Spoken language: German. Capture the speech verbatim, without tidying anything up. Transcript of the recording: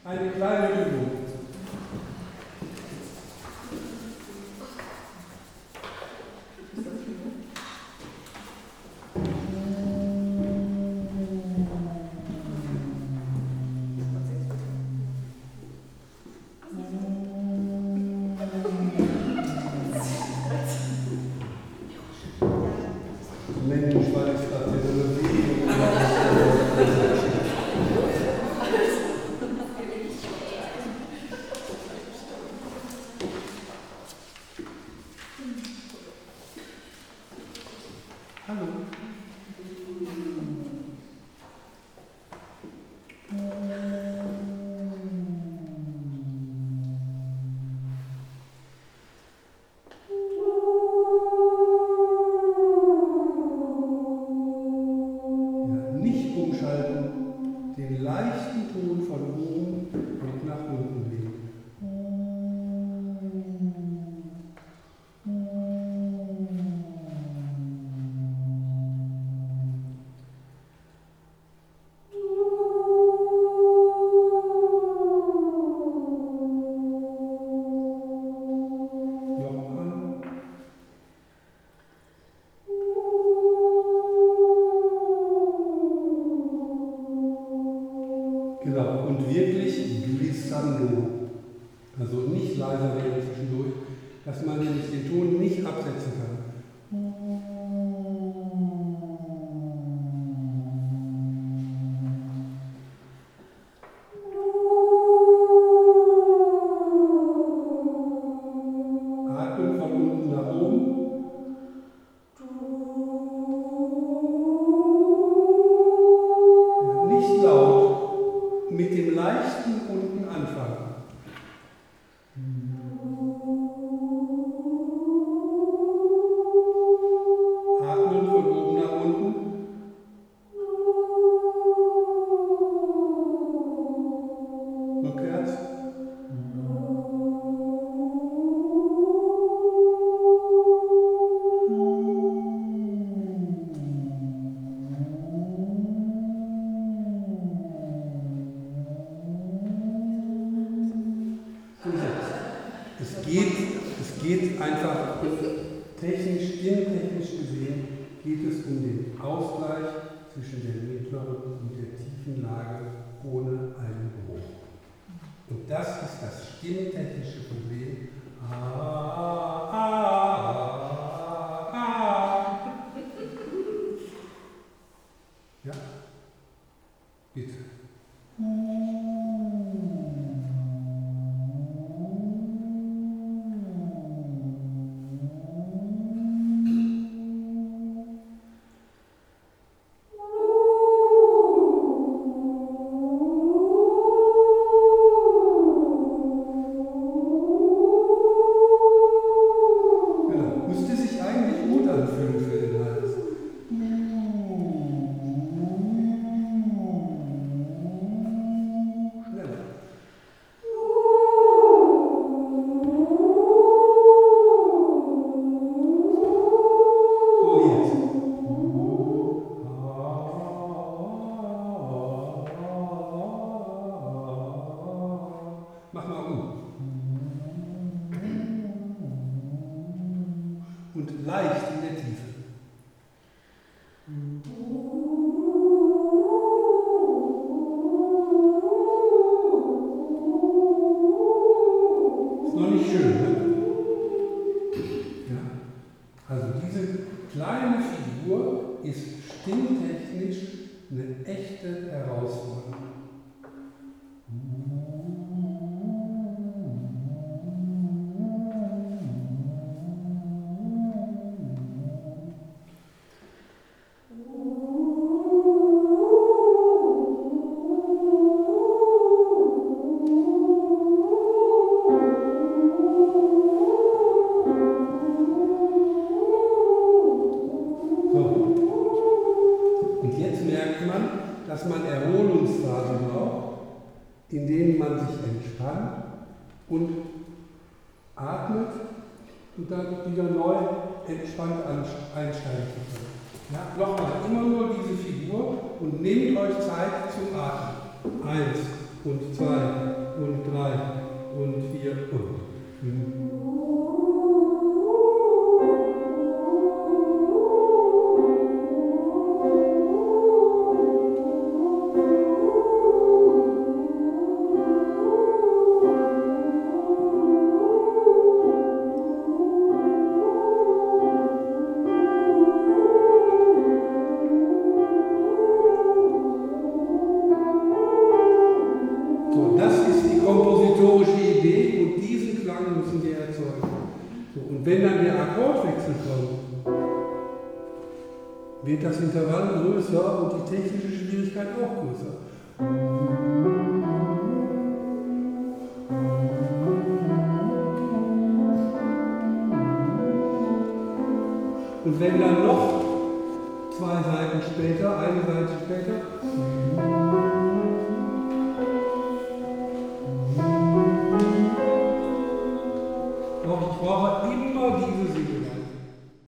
Eine kleine Übung. Mensch, weil ich gerade Technologie. Hallo. Ja, nicht umschalten, den leichten Ton von oben und nach unten legen. Genau, und wirklich glissando, also nicht leiser werden zwischendurch, dass man nämlich den Ton nicht absetzen kann. Atmen von unten nach oben. Ja, nicht laut, mit dem leichten unten anfangen. Atmen von oben nach unten. Rückwärts. Es geht, es geht einfach technisch, stimmtechnisch gesehen, geht es um den Ausgleich zwischen der mittleren und der tiefen Lage ohne einen Bruch. Und das ist das stimmtechnische Problem. Ah, ah, ah, ah. Ja, bitte. Müsste sich eigentlich gut anfühlen für den Hals. Schneller. So, jetzt. Mach mal um. Und leicht in der Tiefe. Ist noch nicht schön, ne? Ja. Also diese kleine Figur ist stimmtechnisch eine echte Herausforderung. Und jetzt merkt man, dass man Erholungsphasen braucht, in denen man sich entspannt und atmet und dann wieder neu entspannt einsteigen kann. Ja, nochmal, immer nur diese Figur und nehmt euch Zeit zum Atmen. Eins. und zwei und drei und vier und fünf. Wenn dann der Akkordwechsel kommt, wird das Intervall größer und die technische Schwierigkeit auch größer. Und wenn dann noch zwei Seiten später, eine Seite später, ich brauche immer diese Sicherheit.